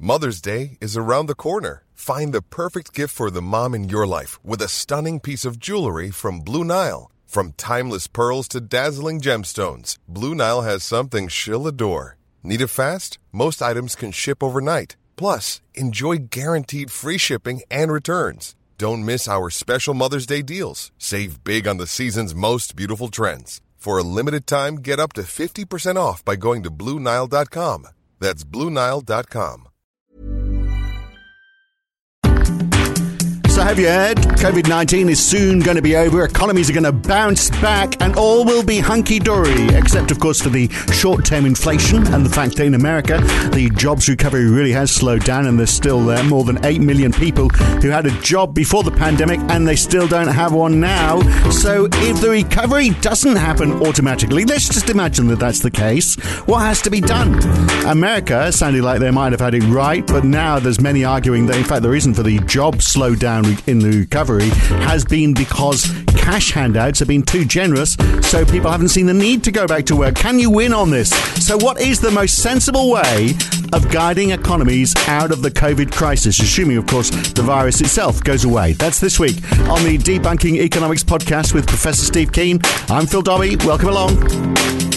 Mother's Day is around the corner. Find the perfect gift for the mom in your life with a stunning piece of jewelry from Blue Nile. From timeless pearls to dazzling gemstones, Blue Nile has something she'll adore. Need it fast? Most items can ship overnight. Plus, enjoy guaranteed free shipping and returns. Don't miss our special Mother's Day deals. Save big on the season's most beautiful trends. For a limited time, get up to 50% off by going to BlueNile.com. That's BlueNile.com. So have you heard? COVID-19 is soon going to be over. Economies are going to bounce back and all will be hunky-dory, except, of course, for the short-term inflation and the fact that in America, the jobs recovery really has slowed down and there's still more than 8 million people who had a job before the pandemic and they still don't have one now. So if the recovery doesn't happen automatically, let's just imagine that that's the case, what has to be done? America sounded like they might have had it right, but now there's many arguing that, in fact, the reason for the job slowdown in the recovery has been because cash handouts have been too generous, so people haven't seen the need to go back to work. Can you win on this? So what is the most sensible way of guiding economies out of the COVID crisis, assuming, of course, the virus itself goes away? That's this week on the Debunking Economics podcast with Professor Steve Keen. I'm Phil Dobbie. Welcome along.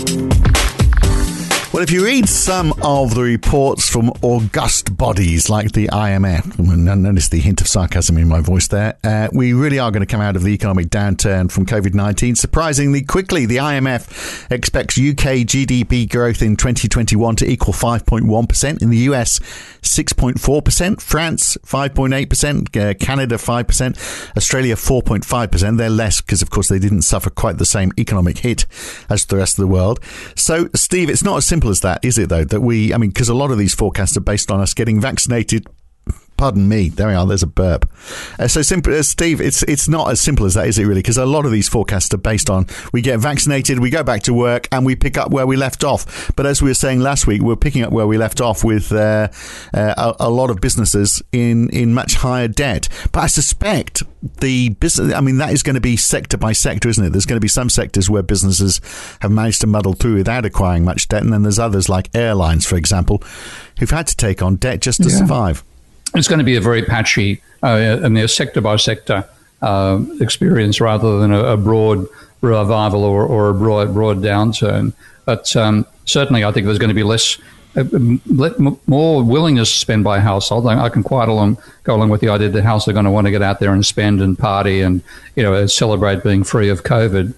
Well, if you read some of the reports from august bodies like the IMF, notice the hint of sarcasm in my voice there, we really are going to come out of the economic downturn from COVID-19 surprisingly quickly. The IMF expects UK GDP growth in 2021 to equal 5.1%, in the US 6.4%, France 5.8%, Canada 5%, Australia 4.5%. They're less because, of course, they didn't suffer quite the same economic hit as the rest of the world. So, Steve, it's not as simple as that, is it, though? That because a lot of these forecasts are based on us getting vaccinated. Pardon me. There we are. There's a burp. So simple, Steve. It's not as simple as that, is it? Really? Because a lot of these forecasts are based on we get vaccinated, we go back to work, and we pick up where we left off. But as we were saying last week, we're picking up where we left off with a lot of businesses in much higher debt. But I suspect the business. That is going to be sector by sector, isn't it? There's going to be some sectors where businesses have managed to muddle through without acquiring much debt, and then there's others like airlines, for example, who've had to take on debt just to survive. It's going to be a very patchy, sector-by-sector experience rather than a broad revival or a broad downturn. But certainly I think there's going to be more willingness to spend by household. I can quite go along with the idea that households are going to want to get out there and spend and party and celebrate being free of COVID,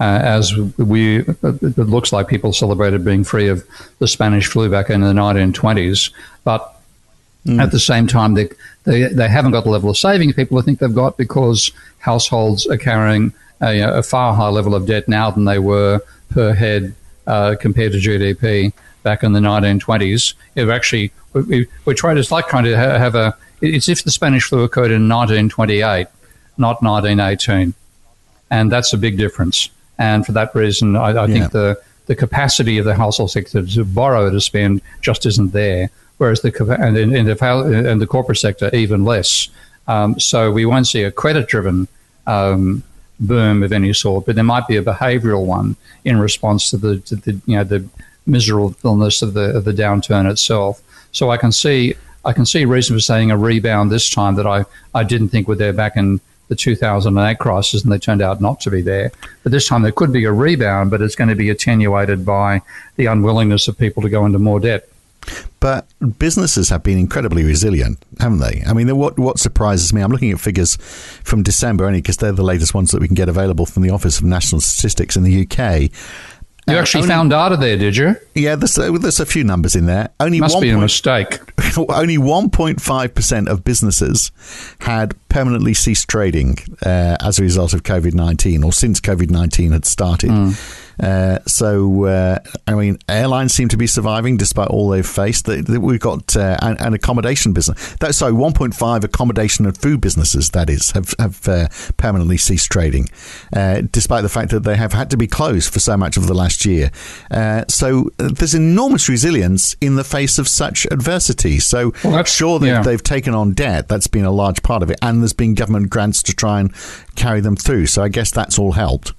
it looks like people celebrated being free of the Spanish flu back in the 1920s. But at the same time, they haven't got the level of savings people think they've got because households are carrying a far higher level of debt now than they were per head compared to GDP back in the 1920s. It's like trying to have it's if the Spanish flu occurred in 1928, not 1918. And that's a big difference. And for that reason, I think the capacity of the household sector to borrow, to spend, just isn't there. Whereas the corporate sector, even less. So we won't see a credit-driven boom of any sort, but there might be a behavioural one in response to the miserableness of the downturn itself. So I can see reason for saying a rebound this time that I didn't think were there back in the 2008 crisis, and they turned out not to be there. But this time there could be a rebound, but it's going to be attenuated by the unwillingness of people to go into more debt. But businesses have been incredibly resilient, haven't they? What surprises me, I'm looking at figures from December only because they're the latest ones that we can get available from the Office of National Statistics in the UK. You actually found data there, did you? Yeah, there's a few numbers in there. Must be a mistake. Only 1.5% of businesses had permanently ceased trading as a result of COVID-19 or since COVID-19 had started. Airlines seem to be surviving despite all they've faced. We've got an accommodation business. 1.5 accommodation and food businesses, that is, have permanently ceased trading, despite the fact that they have had to be closed for so much of the last year. So there's enormous resilience in the face of such adversity. So they've taken on debt. That's been a large part of it. And there's been government grants to try and carry them through. So I guess that's all helped.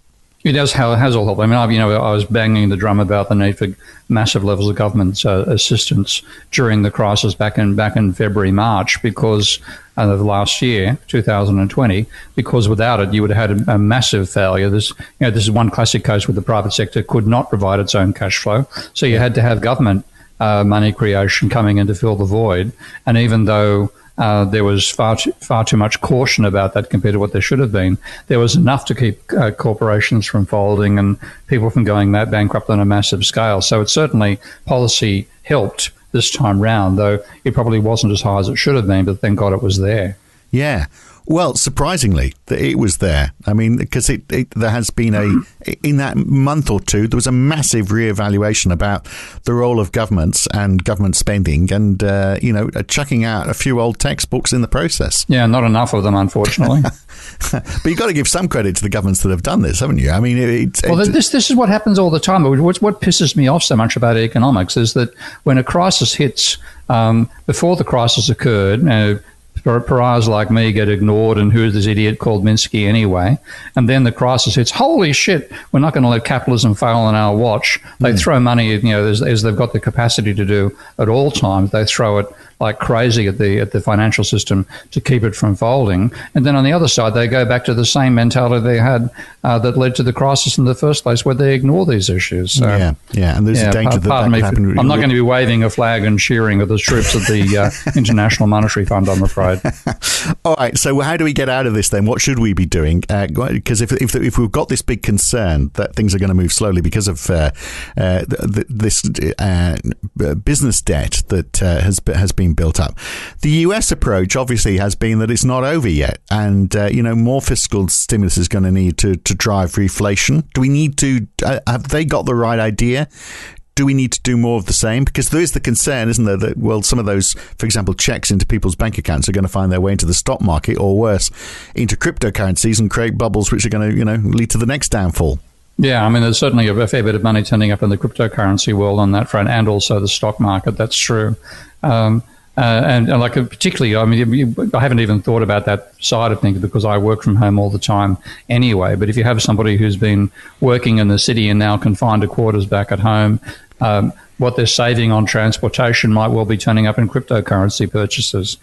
It has all helped. I mean, I was banging the drum about the need for massive levels of government assistance during the crisis back in February, March, because of last year, 2020, because without it, you would have had a massive failure. This is one classic case where the private sector could not provide its own cash flow, so you had to have government money creation coming in to fill the void. And even though there was far too much caution about that compared to what there should have been, there was enough to keep corporations from folding and people from going bankrupt on a massive scale. So it certainly, policy helped this time round, though it probably wasn't as high as it should have been, but thank God it was there. Yeah. Well, surprisingly, it was there. I mean, because there has been in that month or two, there was a massive reevaluation about the role of governments and government spending and, chucking out a few old textbooks in the process. Yeah, not enough of them, unfortunately. But you've got to give some credit to the governments that have done this, haven't you? I mean, this is what happens all the time. What pisses me off so much about economics is that when a crisis hits, before the crisis occurred, pariahs like me get ignored, and who's this idiot called Minsky anyway? And then the crisis hits. Holy shit! We're not going to let capitalism fail on our watch. They throw money, as they've got the capacity to do at all times. They throw it like crazy at the financial system to keep it from folding. And then on the other side, they go back to the same mentality they had that led to the crisis in the first place, where they ignore these issues. So, yeah, and there's a danger that could happen. I'm not going to be waving a flag and cheering at the troops of the International Monetary Fund, I'm afraid. All right, so how do we get out of this then? What should we be doing? Because if we've got this big concern that things are going to move slowly because of this business debt that has been built up. The US approach obviously has been that it's not over yet, and more fiscal stimulus is going to need to drive reflation. Do we need to? Have they got the right idea? Do we need to do more of the same? Because there is the concern, isn't there, that, some of those, for example, checks into people's bank accounts are going to find their way into the stock market, or worse, into cryptocurrencies and create bubbles which are going to, lead to the next downfall. Yeah, I mean, there's certainly a fair bit of money turning up in the cryptocurrency world on that front, and also the stock market. That's true. And particularly, I mean, I haven't even thought about that side of things because I work from home all the time anyway. But if you have somebody who's been working in the city and now confined to quarters back at home, what they're saving on transportation might well be turning up in cryptocurrency purchases.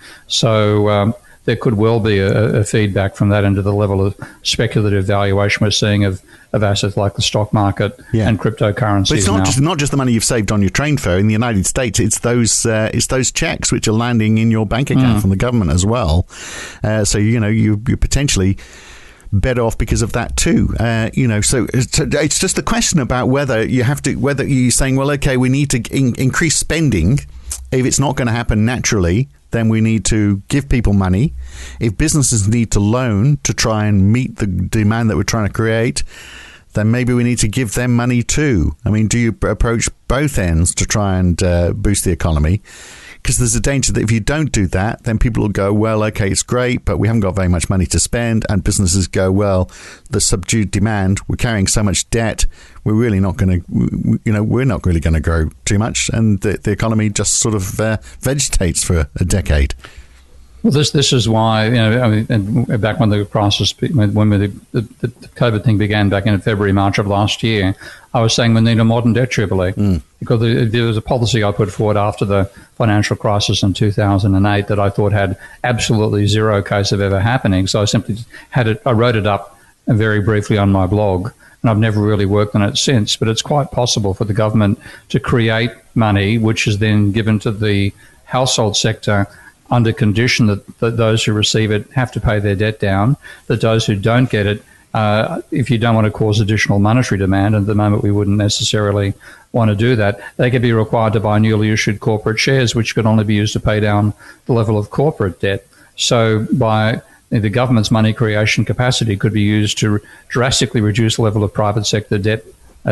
So there could well be a feedback from that into the level of speculative valuation we're seeing of assets like the stock market and cryptocurrencies. But it's not just the money you've saved on your train fare in the United States. It's those checks which are landing in your bank account from the government as well. So you're potentially better off because of that too. So it's just the question about whether you're saying, well, okay, we need to increase spending. If it's not going to happen naturally, then we need to give people money. If businesses need to loan to try and meet the demand that we're trying to create, then maybe we need to give them money too. I mean, do you approach both ends to try and boost the economy? Because there's a danger that if you don't do that, then people will go, well, okay, it's great, but we haven't got very much money to spend. And businesses go, well, the subdued demand, we're carrying so much debt, we're really not going to, we're not really going to grow too much. And the economy just sort of vegetates for a decade. Well, this is why, back when the crisis, when the COVID thing began back in February, March of last year, I was saying we need a modern debt tripoli because there was a policy I put forward after the financial crisis in 2008 that I thought had absolutely zero case of ever happening. So I simply I wrote it up very briefly on my blog, and I've never really worked on it since. But it's quite possible for the government to create money, which is then given to the household sector under condition that those who receive it have to pay their debt down, that those who don't get it, if you don't want to cause additional monetary demand, and at the moment we wouldn't necessarily want to do that, they could be required to buy newly issued corporate shares, which could only be used to pay down the level of corporate debt. So by the government's money creation capacity could be used to drastically reduce the level of private sector debt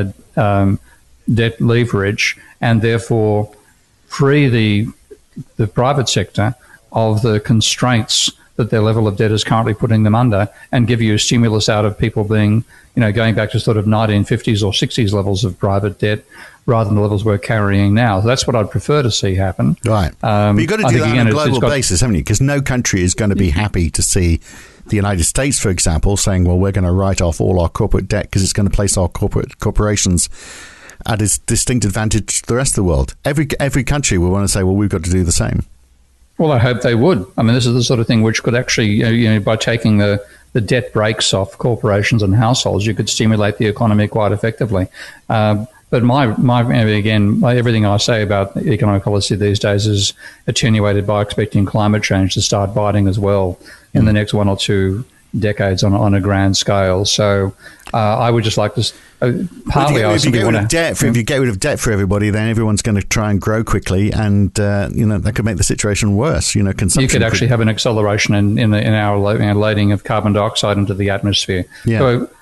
leverage, and therefore free the private sector of the constraints that their level of debt is currently putting them under, and give you a stimulus out of people being, going back to sort of 1950s or 60s levels of private debt rather than the levels we're carrying now. So that's what I'd prefer to see happen. Right. But you've got to do that on a global basis, haven't you? Because no country is going to be happy to see the United States, for example, saying, well, we're going to write off all our corporate debt because it's going to place our corporations at a distinct advantage to the rest of the world. Every country will want to say, well, we've got to do the same. Well, I hope they would. I mean, this is the sort of thing which could actually, by taking the debt breaks off corporations and households, you could stimulate the economy quite effectively. But everything I say about economic policy these days is attenuated by expecting climate change to start biting as well in the next 1 or 2 decades on a grand scale. So I would just like to partly if you get rid of debt for everybody, then everyone's going to try and grow quickly, and that could make the situation worse. Consumption. You could actually have an acceleration in our loading of carbon dioxide into the atmosphere. Yeah.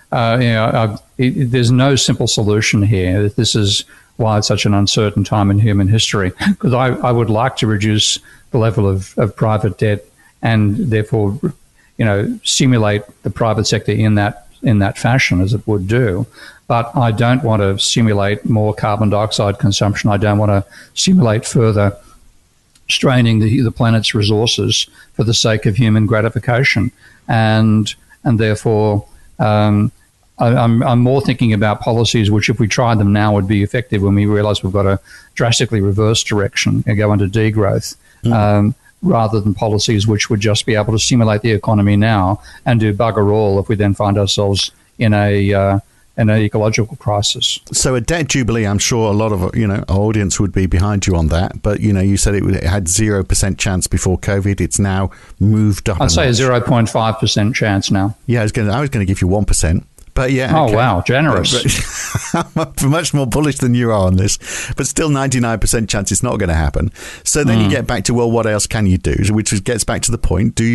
So there's no simple solution here. This is why it's such an uncertain time in human history, because I would like to reduce the level of private debt and therefore stimulate the private sector in that fashion as it would do. But I don't want to stimulate more carbon dioxide consumption. I don't want to stimulate further straining the planet's resources for the sake of human gratification. And therefore, I'm more thinking about policies which, if we tried them now, would be effective when we realise we've got a drastically reverse direction and go into degrowth. Rather than policies which would just be able to stimulate the economy now and do bugger all if we then find ourselves in an ecological crisis. So a debt jubilee, I'm sure a lot of our audience would be behind you on that. But you said it had 0% chance before COVID. It's now moved up. I'd say a 0.5% chance now. Yeah, I was going to give you 1%. But yeah. Oh, okay. Wow, generous. I'm much more bullish than you are on this, but still 99% chance it's not going to happen. So then you get back to, well, what else can you do? Which gets back to the point. Do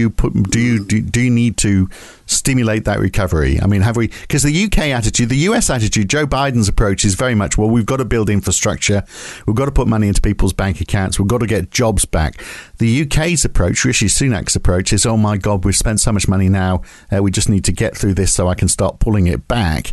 you need to stimulate that recovery? I mean, because the UK attitude, the US attitude, Joe Biden's approach is very much, well, we've got to build infrastructure. We've got to put money into people's bank accounts. We've got to get jobs back. The UK's approach, Rishi Sunak's approach is, oh my God, we've spent so much money now. We just need to get through this so I can start pulling it back.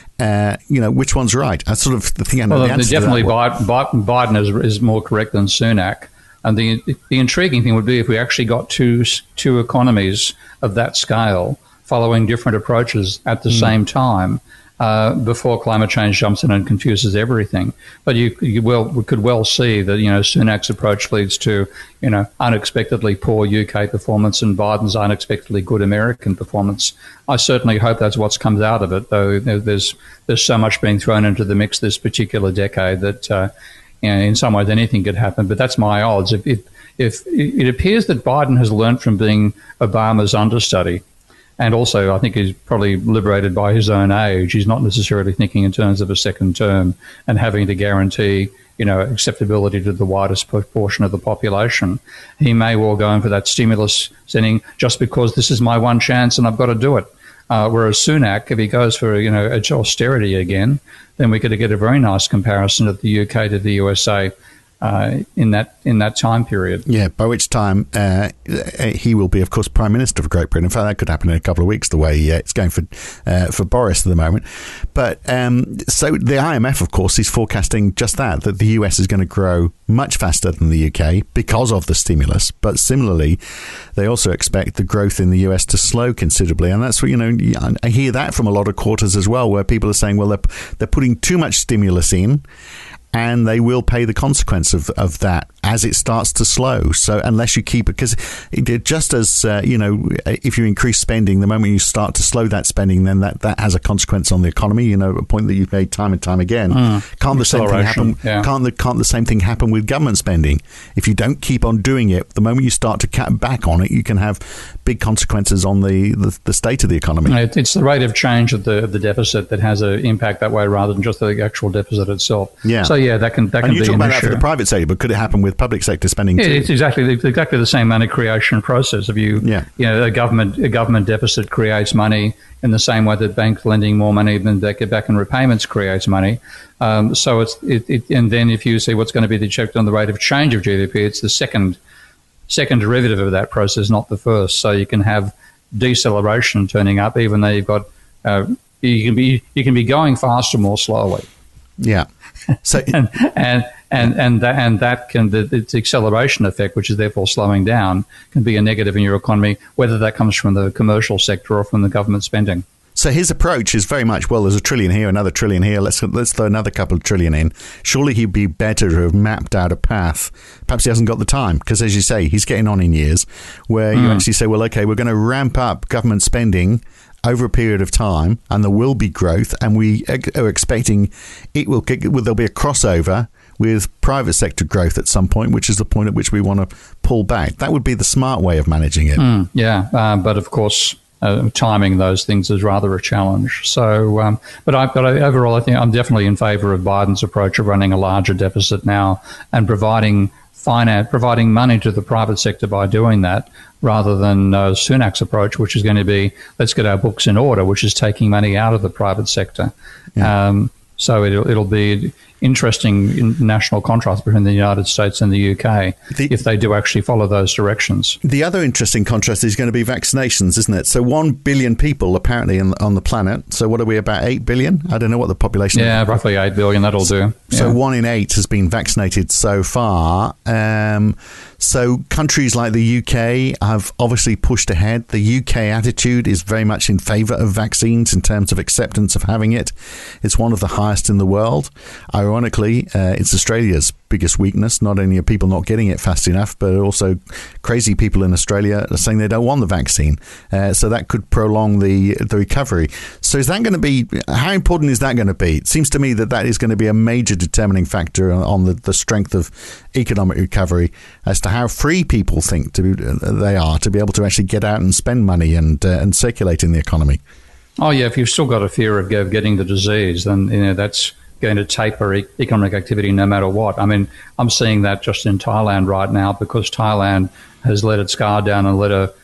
Which one's right? That's sort of the thing. Definitely Biden is more correct than Sunak. And the intriguing thing would be if we actually got two economies of that scale following different approaches at the same time before climate change jumps in and confuses everything. But we could well see that Sunak's approach leads to unexpectedly poor UK performance and Biden's unexpectedly good American performance. I certainly hope that's what comes out of it, though. There's so much being thrown into the mix this particular decade that in some ways anything could happen. But that's my odds. If it appears that Biden has learned from being Obama's understudy. And also, I think he's probably liberated by his own age. He's not necessarily thinking in terms of a second term and having to guarantee, acceptability to the widest portion of the population. He may well go in for that stimulus setting just because this is my one chance and I've got to do it. Whereas Sunak, if he goes for austerity again, then we could get a very nice comparison of the UK to the USA. In that time period. Yeah, by which time he will be, of course, Prime Minister of Great Britain. In fact, that could happen in a couple of weeks, the way it's going for Boris at the moment. But so the IMF, of course, is forecasting just that the US is going to grow much faster than the UK because of the stimulus. But similarly, they also expect the growth in the US to slow considerably. And that's what, I hear that from a lot of quarters as well, where people are saying, well, they're putting too much stimulus in, and they will pay the consequence of that as it starts to slow. So unless you keep it, because just as, if you increase spending, the moment you start to slow that spending, then that has a consequence on the economy, a point that you've made time and time again. Can't the same thing happen? Yeah. Can't the same thing happen with government spending? If you don't keep on doing it, the moment you start to cut back on it, you can have big consequences on the state of the economy. It's the rate of change of the deficit that has an impact that way rather than just the actual deficit itself. Yeah. So yeah, that can be an issue. And you talk about that for the private sector, but could it happen with public sector spending too? It's exactly the same money creation process. If a government deficit creates money in the same way that banks lending more money than they get back in repayments creates money. So and then if you see what's going to be the check on the rate of change of GDP, it's the second derivative of that process, not the first. So you can have deceleration turning up, even though you've got you can be going faster more slowly. Yeah. So and And that can, its acceleration effect, which is therefore slowing down, can be a negative in your economy, whether that comes from the commercial sector or from the government spending. So his approach is very much, well, there's $1 trillion here, another $1 trillion here, let's throw another couple of trillion in. Surely he'd be better to have mapped out a path. Perhaps he hasn't got the time, because as you say, he's getting on in years, where you actually say, well, okay, we're going to ramp up government spending over a period of time, and there will be growth, and we are expecting there'll be a crossover with private sector growth at some point, which is the point at which we want to pull back. That would be the smart way of managing it. But of course, timing those things is rather a challenge. So, but overall, I think I'm definitely in favour of Biden's approach of running a larger deficit now and providing money to the private sector by doing that, rather than Sunak's approach, which is going to be, let's get our books in order, which is taking money out of the private sector. Yeah. So it'll be interesting national contrast between the United States and the UK if they do actually follow those directions. The other interesting contrast is going to be vaccinations, isn't it? So 1 billion people apparently on the planet. So what are we, about 8 billion? I don't know what the population is. Yeah, roughly 8 billion, that'll do. So 1 in 8 has been vaccinated so far. So countries like the UK have obviously pushed ahead. The UK attitude is very much in favour of vaccines in terms of acceptance of having it. It's one of the highest in the world. Ironically, it's Australia's biggest weakness. Not only are people not getting it fast enough, but also crazy people in Australia are saying they don't want the vaccine. So that could prolong the recovery. So is that going to be, how important is that going to be? It seems to me that is going to be a major determining factor on the strength of economic recovery as to how free people think they are to be able to actually get out and spend money and circulate in the economy. Oh, yeah, if you've still got a fear of getting the disease, then that's going to taper economic activity no matter what. I mean, I'm seeing that just in Thailand right now, because Thailand has let its guard down and let a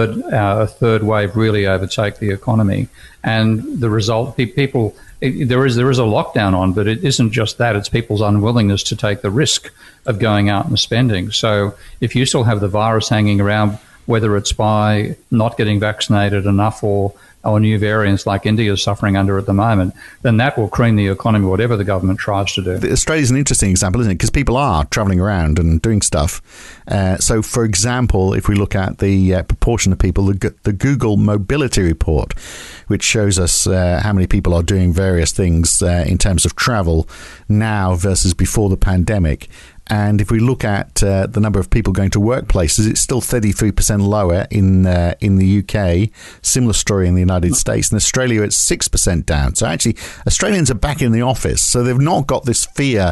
third wave really overtake the economy. And the result, there is a lockdown on, but it isn't just that. It's people's unwillingness to take the risk of going out and spending. So if you still have the virus hanging around, whether it's by not getting vaccinated enough or new variants like India is suffering under at the moment, then that will cream the economy, whatever the government tries to do. Australia's an interesting example, isn't it? Because people are travelling around and doing stuff. So, for example, if we look at the proportion of people, the Google Mobility Report, which shows us how many people are doing various things in terms of travel now versus before the pandemic. And if we look at the number of people going to workplaces, it's still 33% lower in the UK. Similar story in the United States. In Australia, it's 6% down. So actually, Australians are back in the office. So they've not got this fear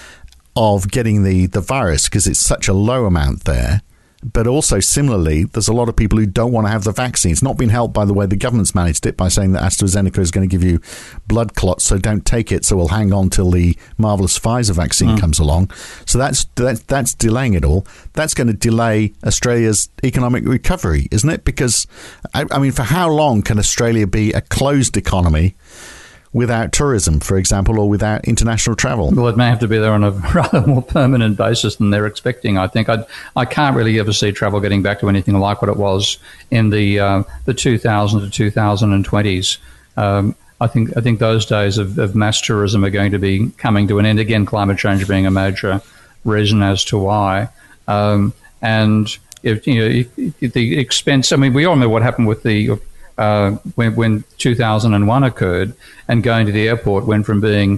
of getting the virus because it's such a low amount there. But also, similarly, there's a lot of people who don't want to have the vaccine. It's not been helped by the way the government's managed it by saying that AstraZeneca is going to give you blood clots, so don't take it. So we'll hang on till the marvellous Pfizer vaccine comes along. So that's delaying it all. That's going to delay Australia's economic recovery, isn't it? Because, I mean, for how long can Australia be a closed economy without tourism, for example, or without international travel? Well, it may have to be there on a rather more permanent basis than they're expecting. I think I can't really ever see travel getting back to anything like what it was in the 2000s to 2020s. I think those days of mass tourism are going to be coming to an end. Again, climate change being a major reason as to why. And if the expense, I mean, we all know what happened with the when 2001 occurred, and going to the airport went from being,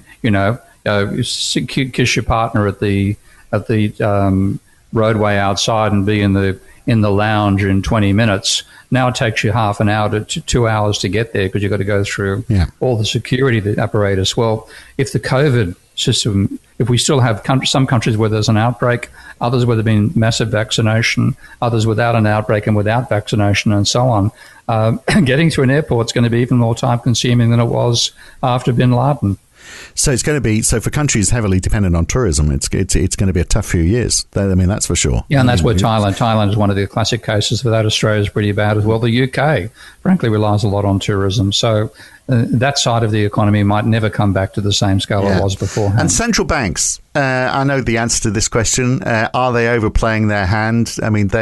kiss your partner at the roadway outside and be in the lounge in 20 minutes. Now it takes you half an hour to 2 hours to get there because you've got to go through all the security apparatus. Well, if the COVID system, if we still have some countries where there's an outbreak, others where there's been massive vaccination, others without an outbreak and without vaccination and so on, getting to an airport is going to be even more time consuming than it was after bin Laden. So it's going to be, so for countries heavily dependent on tourism, it's going to be a tough few years. I mean, that's for sure. Yeah, and that's where Thailand is one of the classic cases for that. Australia's pretty bad as well. The UK, frankly, relies a lot on tourism. So that side of the economy might never come back to the same scale it was beforehand. And central banks, I know the answer to this question. Are they overplaying their hand? I mean,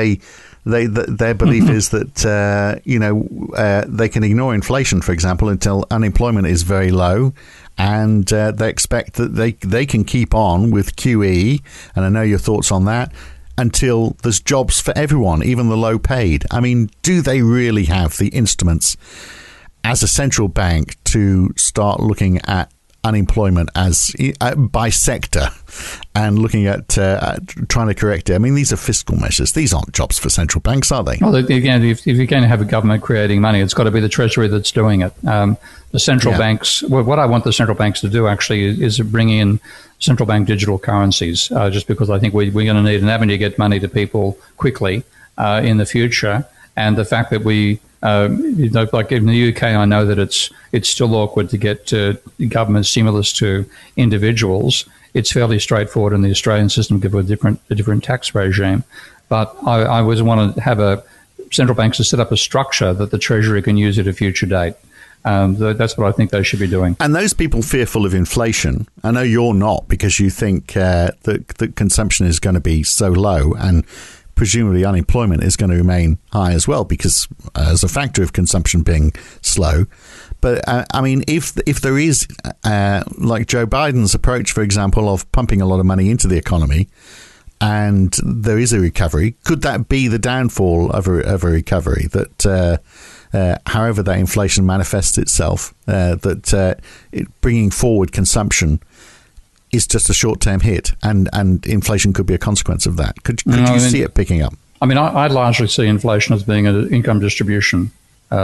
their belief is that they can ignore inflation, for example, until unemployment is very low, and they expect that they can keep on with QE. And I know your thoughts on that, until there's jobs for everyone, even the low paid. I mean, do they really have the instruments as a central bank to start looking at unemployment as by sector and looking at trying to correct it? I mean, these are fiscal measures. These aren't jobs for central banks, are they? Well, again, if you're going to have a government creating money, it's got to be the Treasury that's doing it. The central banks, what I want the central banks to do actually is bring in central bank digital currencies, just because I think we're going to need an avenue to get money to people quickly in the future. And the fact that like in the UK, I know that it's still awkward to get government stimulus to individuals. It's fairly straightforward in the Australian system given a different tax regime. But I always want to have central banks to set up a structure that the Treasury can use at a future date. That's what I think they should be doing. And those people fearful of inflation, I know you're not, because you think that consumption is going to be so low, and presumably unemployment is going to remain high as well, because as a factor of consumption being slow. But I mean, if there is like Joe Biden's approach, for example, of pumping a lot of money into the economy, and there is a recovery, could that be the downfall of a recovery? That however that inflation manifests itself, bringing forward consumption is just a short-term hit, and inflation could be a consequence of that. Could you see it picking up? I mean, I largely see inflation as being an income distribution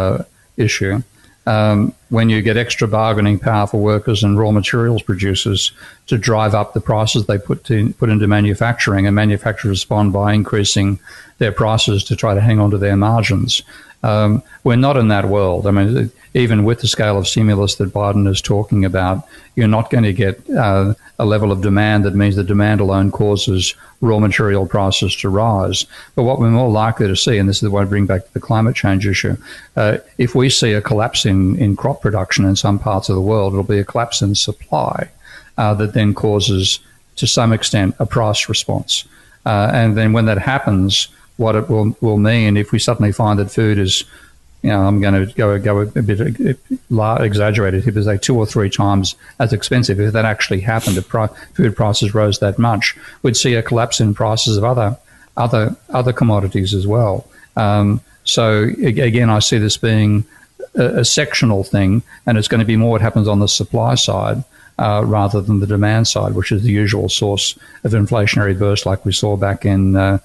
issue. When you get extra bargaining power for workers and raw materials producers to drive up the prices they put into manufacturing, and manufacturers respond by increasing their prices to try to hang on to their margins. We're not in that world. I mean, even with the scale of stimulus that Biden is talking about, you're not going to get a level of demand that means the demand alone causes raw material prices to rise. But what we're more likely to see, and this is what I bring back to the climate change issue, if we see a collapse in crop production in some parts of the world, it'll be a collapse in supply that then causes, to some extent, a price response. And then when that happens, what it will mean, if we suddenly find that food is, I'm going to go a bit exaggerated here, but say 2 or 3 times as expensive. If that actually happened, if food prices rose that much, we'd see a collapse in prices of other commodities as well. So again, I see this being a sectional thing, and it's going to be more what happens on the supply side rather than the demand side, which is the usual source of inflationary burst like we saw back in the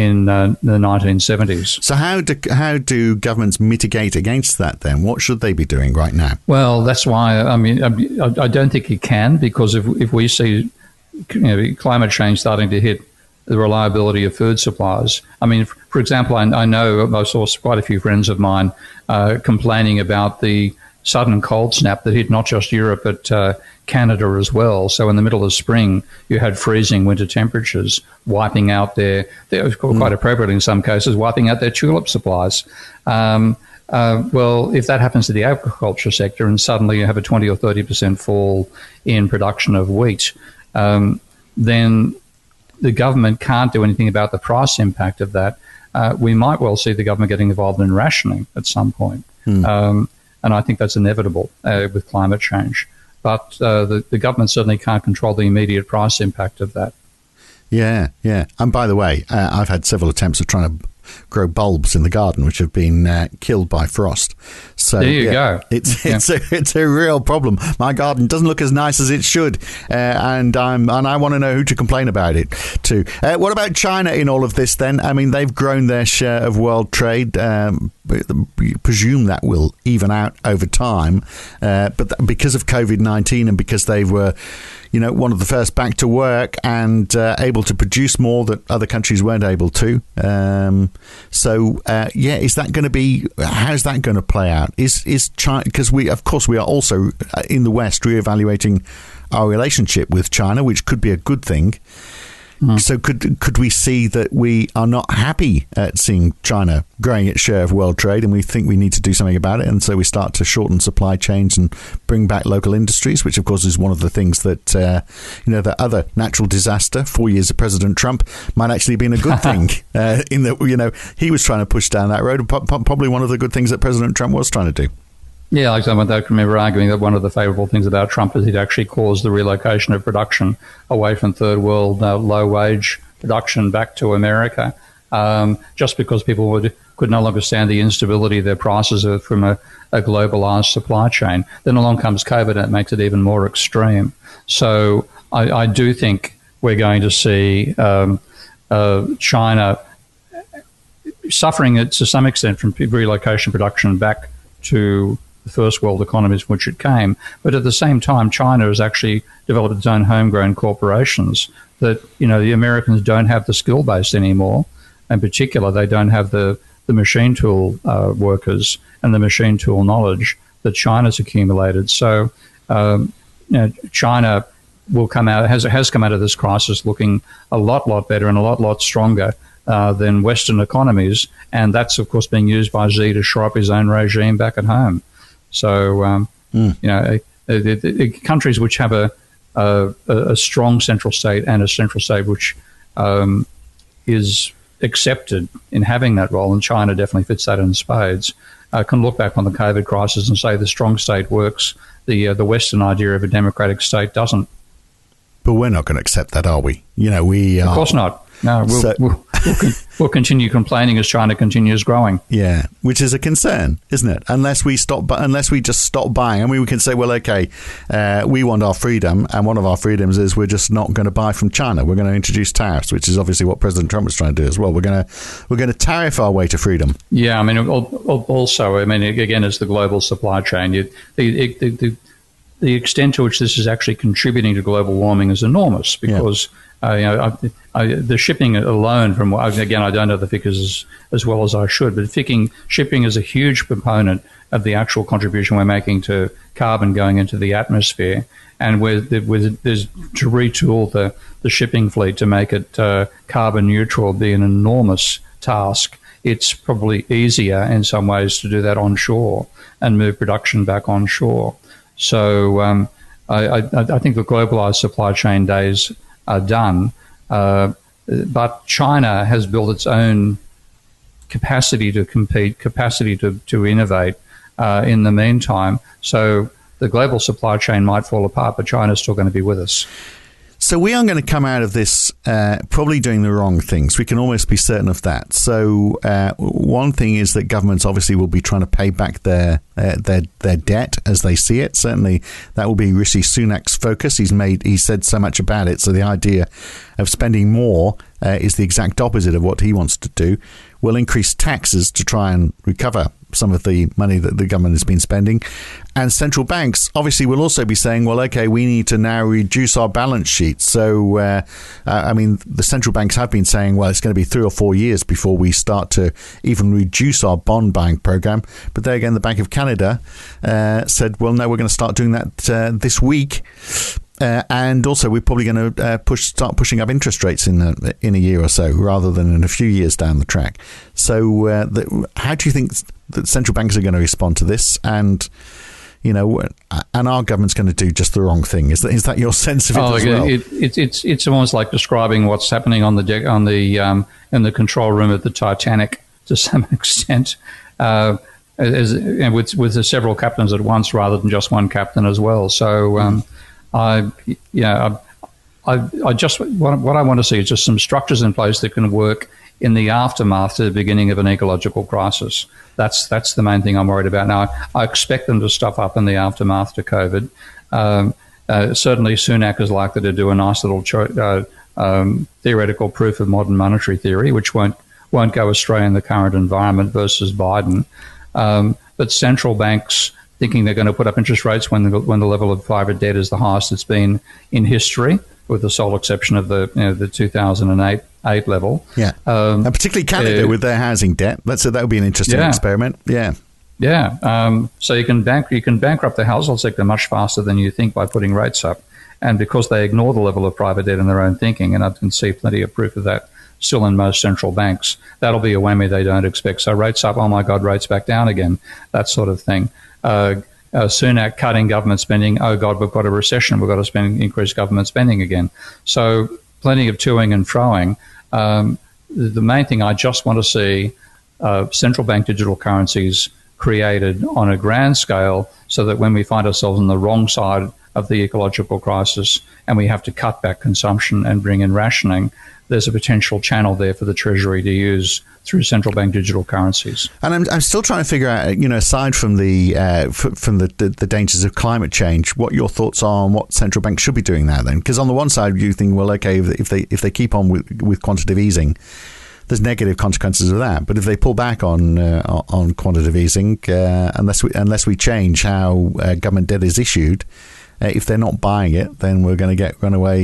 1970s. So how do governments mitigate against that then? What should they be doing right now? Well, that's why, I mean, I don't think you can, because if we see climate change starting to hit the reliability of food supplies. I mean, for example, I know I saw quite a few friends of mine complaining about the sudden cold snap that hit not just Europe but Canada as well. So in the middle of spring, you had freezing winter temperatures wiping out quite appropriately in some cases, wiping out their tulip supplies. Well, if that happens to the agriculture sector and suddenly you have a 20 or 30% fall in production of wheat, then the government can't do anything about the price impact of that. We might well see the government getting involved in rationing at some point. And I think that's inevitable with climate change. But the government certainly can't control the immediate price impact of that. Yeah. And by the way, I've had several attempts of trying to grow bulbs in the garden, which have been killed by frost. So there you go. It's a real problem. My garden doesn't look as nice as it should, and I want to know who to complain about it to. What about China in all of this then? I mean, they've grown their share of world trade. Presume that will even out over time, but because of COVID-19 and because they were, one of the first back to work and able to produce more that other countries weren't able to. Is that going to be? How's that going to play out? Is China, because we are also in the West reevaluating our relationship with China, which could be a good thing. So could we see that we are not happy at seeing China growing its share of world trade, and we think we need to do something about it, and so we start to shorten supply chains and bring back local industries, which of course is one of the things that the other natural disaster, 4 years of President Trump, might actually have been a good thing in that he was trying to push down that road, and probably one of the good things that President Trump was trying to do. Yeah, like someone that can remember arguing that one of the favourable things about Trump is he'd actually caused the relocation of production away from third world low-wage production back to America, just because people could no longer stand the instability of their prices from a globalised supply chain. Then along comes COVID, and it makes it even more extreme. So I do think we're going to see China suffering to some extent from relocation production back to first world economies from which it came. But at the same time, China has actually developed its own homegrown corporations that, the Americans don't have the skill base anymore. In particular, they don't have the machine tool workers and the machine tool knowledge that China's accumulated. So, China will come out, has come out of this crisis looking a lot better and a lot stronger than Western economies. And that's, of course, being used by Xi to shore up his own regime back at home. So, countries which have a strong central state and a central state which is accepted in having that role, and China definitely fits that in spades, can look back on the COVID crisis and say the strong state works, the Western idea of a democratic state doesn't. But we're not going to accept that, are we? We are. Of course not. No, we'll continue complaining as China continues growing. Yeah, which is a concern, isn't it? Unless we just stop buying. I mean, we can say, well, okay, we want our freedom, and one of our freedoms is we're just not going to buy from China. We're going to introduce tariffs, which is obviously what President Trump was trying to do as well. We're going to tariff our way to freedom. Yeah, I mean, also, again, as the global supply chain, the extent to which this is actually contributing to global warming is enormous because. Yeah. The shipping alone, again, I don't know the figures as well as I should, but shipping is a huge component of the actual contribution we're making to carbon going into the atmosphere. And there's to retool the shipping fleet to make it carbon neutral would be an enormous task. It's probably easier in some ways to do that onshore and move production back onshore. So I think the globalized supply chain days are done, but China has built its own capacity to compete, capacity to innovate in the meantime. So the global supply chain might fall apart, but China's still going to be with us. So we are going to come out of this probably doing the wrong things. We can almost be certain of that. So one thing is that governments obviously will be trying to pay back their debt as they see it. Certainly that will be Rishi Sunak's focus. He said so much about it. So the idea of spending more is the exact opposite of what he wants to do. We'll increase taxes to try and recover some of the money that the government has been spending. And central banks obviously will also be saying, well, okay, we need to now reduce our balance sheet. So, the central banks have been saying, well, it's going to be 3 or 4 years before we start to even reduce our bond buying program. But there again, the Bank of Canada said, well, no, we're going to start doing that this week. And also, we're probably going to start pushing up interest rates in a year or so, rather than in a few years down the track. So, how do you think that central banks are going to respond to this? And our government's going to do just the wrong thing. Is that your sense of it as well? It's almost like describing what's happening on the deck in the control room of the Titanic to some extent. With several captains at once rather than just one captain as well. So. What I want to see is just some structures in place that can work in the aftermath to the beginning of an ecological crisis. That's the main thing I'm worried about. Now, I expect them to stuff up in the aftermath to COVID. Certainly, Sunak is likely to do a nice little theoretical proof of modern monetary theory, which won't go astray in the current environment versus Biden. But central banks thinking they're going to put up interest rates when the level of private debt is the highest it's been in history, with the sole exception of the 2008 level. Yeah, and particularly Canada with their housing debt. That would be an interesting experiment. Yeah. Yeah. So you can bankrupt the household sector much faster than you think by putting rates up. And because they ignore the level of private debt in their own thinking, and I can see plenty of proof of that still in most central banks, that'll be a whammy they don't expect. So rates up, oh my God, rates back down again, that sort of thing. Sunak cutting government spending, oh God, we've got a recession, we've got to increase government spending again. So plenty of toing and froing. The main thing, I just want to see central bank digital currencies created on a grand scale so that when we find ourselves on the wrong side of the ecological crisis and we have to cut back consumption and bring in rationing, there's a potential channel there for the Treasury to use through central bank digital currencies. And I'm still trying to figure out, aside from the dangers of climate change, what your thoughts are on what central banks should be doing now then. Because on the one side, you think, well, okay, if they keep on with quantitative easing, there's negative consequences of that. But if they pull back on quantitative easing, unless we change how government debt is issued, if they're not buying it, then we're going to get runaway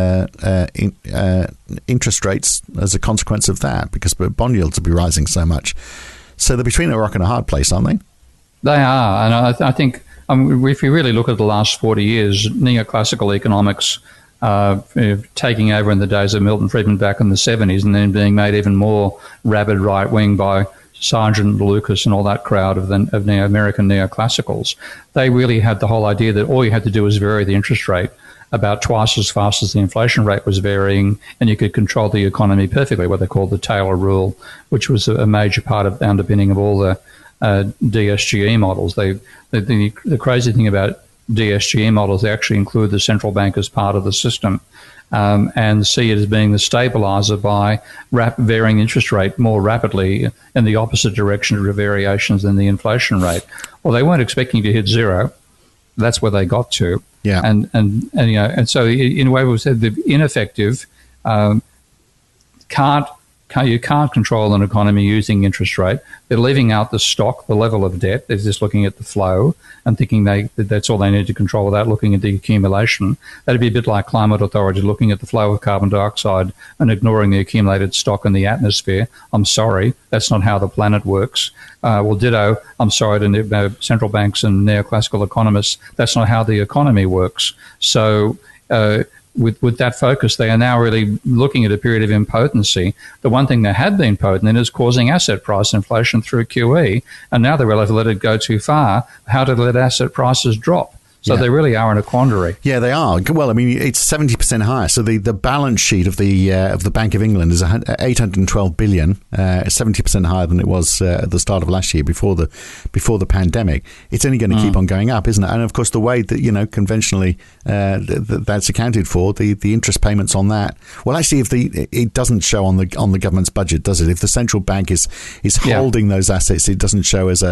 interest rates as a consequence of that, because bond yields will be rising so much. So they're between a rock and a hard place, aren't they? They are. And I think if you really look at the last 40 years, neoclassical economics taking over in the days of Milton Friedman back in the 70s, and then being made even more rabid right-wing by Sargent, Lucas, and all that crowd of American neoclassicals. They really had the whole idea that all you had to do was vary the interest rate about twice as fast as the inflation rate was varying, and you could control the economy perfectly, what they called the Taylor rule, which was a major part of the underpinning of all the DSGE models. The crazy thing about DSGE models, they actually include the central bank as part of the system, and see it as being the stabilizer by varying interest rate more rapidly in the opposite direction of the variations than the inflation rate. Well, they weren't expecting to hit zero. That's where they got to. Yeah. And so in a way we said the ineffective you can't control an economy using interest rate. They're leaving out the stock, the level of debt. They're just looking at the flow and thinking that's all they need to control without looking at the accumulation. That'd be a bit like climate authority looking at the flow of carbon dioxide and ignoring the accumulated stock in the atmosphere. I'm sorry, that's not how the planet works. Well, ditto, I'm sorry to central banks and neoclassical economists, that's not how the economy works. So with that focus, they are now really looking at a period of impotency. The one thing they had been potent in is causing asset price inflation through QE, and now they realize to let it go too far, how to let asset prices drop. So they really are in a quandary. Yeah, they are. Well, I mean, it's 70% higher. So the balance sheet of the Bank of England is 812 billion, 70% higher than it was at the start of last year before the pandemic. It's only going to keep on going up, isn't it? And of course, the way that conventionally that's accounted for, the interest payments on that. Well, actually, it doesn't show on the government's budget, does it? If the central bank is holding those assets, it doesn't show as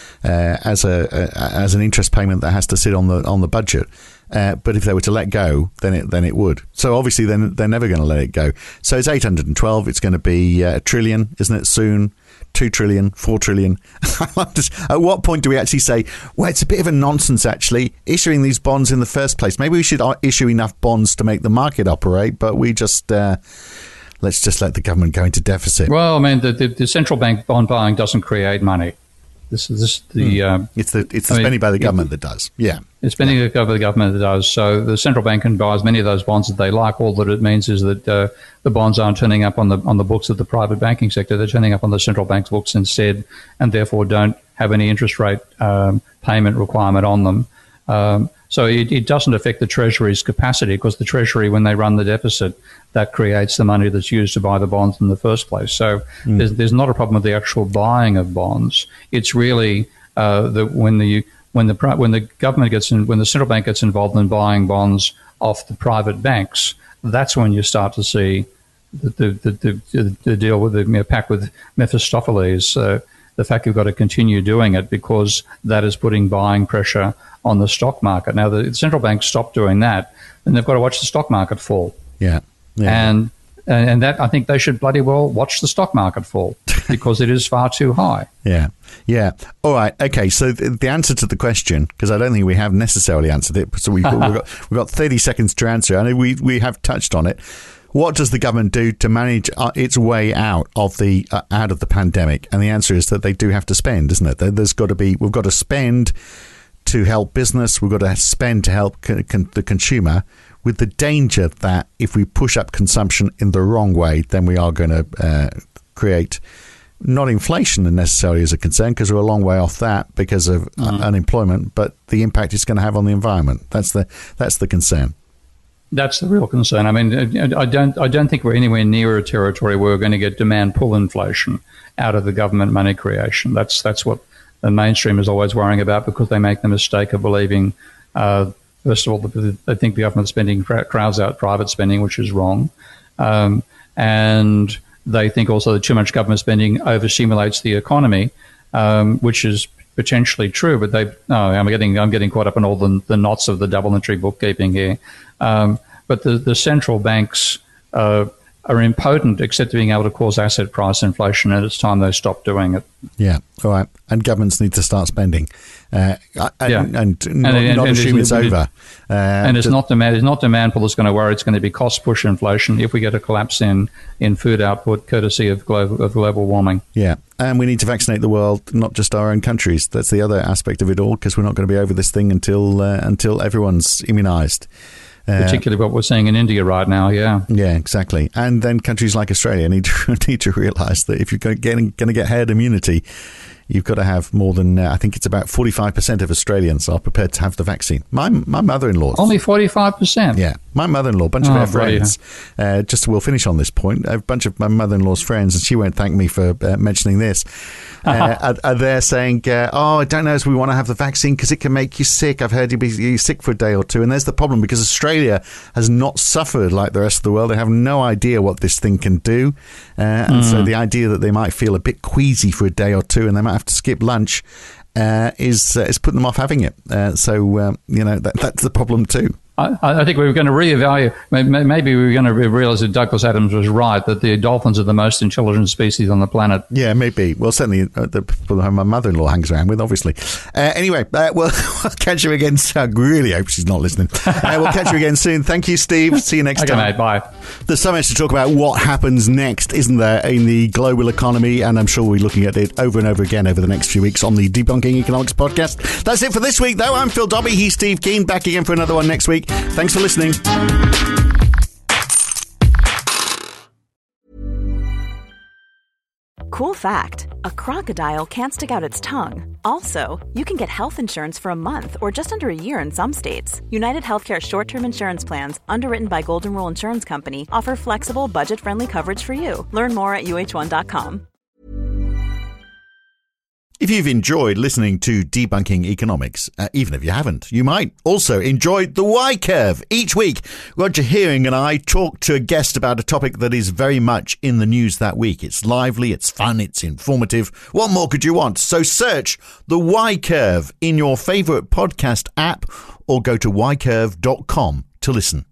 an interest payment that has to sit on the budget. But if they were to let go, then it would. So obviously, then they're never going to let it go. So it's 812. It's going to be a trillion, isn't it? Soon, 2 trillion, 4 trillion. At what point do we actually say, well, it's a bit of a nonsense actually issuing these bonds in the first place? Maybe we should issue enough bonds to make the market operate, but we just let's just let the government go into deficit. Well, I mean, the central bank bond buying doesn't create money. It's the spending by the government that does. Yeah. It's spending by the government that does. So the central bank can buy as many of those bonds that they like. All that it means is that the bonds aren't turning up on the books of the private banking sector. They're turning up on the central bank's books instead, and therefore don't have any interest rate payment requirement on them. So it doesn't affect the Treasury's capacity, because the Treasury, when they run the deficit, that creates the money that's used to buy the bonds in the first place. So there's not a problem with the actual buying of bonds. It's really when the government when the central bank gets involved in buying bonds off the private banks, that's when you start to see the deal with the pact with Mephistopheles. The fact you've got to continue doing it because that is putting buying pressure on the stock market. Now, the central banks stop doing that, and they've got to watch the stock market fall. Yeah. And that, I think they should bloody well watch the stock market fall because it is far too high. Yeah. All right. Okay. So the answer to the question, because I don't think we have necessarily answered it, so we've got 30 seconds to answer. I know we have touched on it. What does the government do to manage its way out of the pandemic? And the answer is that they do have to spend, isn't it? We've got to spend to help business. We've got to spend to help the consumer, with the danger that if we push up consumption in the wrong way, then we are going to create not inflation necessarily as a concern, because we're a long way off that because of unemployment, but the impact it's going to have on the environment. That's the concern. That's the real concern. I mean, I don't think we're anywhere near a territory where we're going to get demand pull inflation out of the government money creation. That's what the mainstream is always worrying about, because they make the mistake of believing, first of all, they think the government spending crowds out private spending, which is wrong, and they think also that too much government spending overstimulates the economy, which is potentially true. But I'm getting caught up in all the knots of the double entry bookkeeping here. But the central banks are impotent except being able to cause asset price inflation, and it's time they stop doing it. Yeah, all right. And governments need to start spending, and not assume it's over. And it's not demand pull that's going to worry. It's going to be cost push inflation if we get a collapse in food output, courtesy of global warming. Yeah, and we need to vaccinate the world, not just our own countries. That's the other aspect of it all, because we're not going to be over this thing until everyone's immunised. Particularly what we're seeing in India right now, yeah. Yeah, exactly. And then countries like Australia need to realise that if you're going to get herd immunity, you've got to have more than, I think it's about 45% of Australians are prepared to have the vaccine. My mother-in-law. Only 45%? Yeah. My mother-in-law, a bunch of her friends, we'll finish on this point, a bunch of my mother-in-law's friends, and she won't thank me for mentioning this, are there saying, I don't know if we want to have the vaccine because it can make you sick. I've heard you're sick for a day or two. And there's the problem, because Australia has not suffered like the rest of the world. They have no idea what this thing can do. And so the idea that they might feel a bit queasy for a day or two and they might have to skip lunch is putting them off having it. That's the problem too. I think we were going to reevaluate. Maybe we were going to realise that Douglas Adams was right, that the dolphins are the most intelligent species on the planet. Yeah, maybe. Well, certainly the people my mother-in-law hangs around with, obviously. Anyway, we'll catch you again. I really hope she's not listening. We'll catch you again soon. Thank you, Steve. See you next time. Okay, mate. Bye. There's so much to talk about what happens next, isn't there, in the global economy? And I'm sure we'll be looking at it over and over again over the next few weeks on the Debunking Economics podcast. That's it for this week, though. I'm Phil Dobbie. He's Steve Keen. Back again for another one next week. Thanks for listening. Cool fact, a crocodile can't stick out its tongue. Also, you can get health insurance for a month or just under a year in some states. United Healthcare short-term insurance plans, underwritten by Golden Rule Insurance Company, offer flexible, budget-friendly coverage for you. Learn more at UH1.com. If you've enjoyed listening to Debunking Economics, even if you haven't, you might also enjoy The Y-Curve. Each week, Roger Hearing and I talk to a guest about a topic that is very much in the news that week. It's lively, it's fun, it's informative. What more could you want? So search The Y-Curve in your favourite podcast app or go to ycurve.com to listen.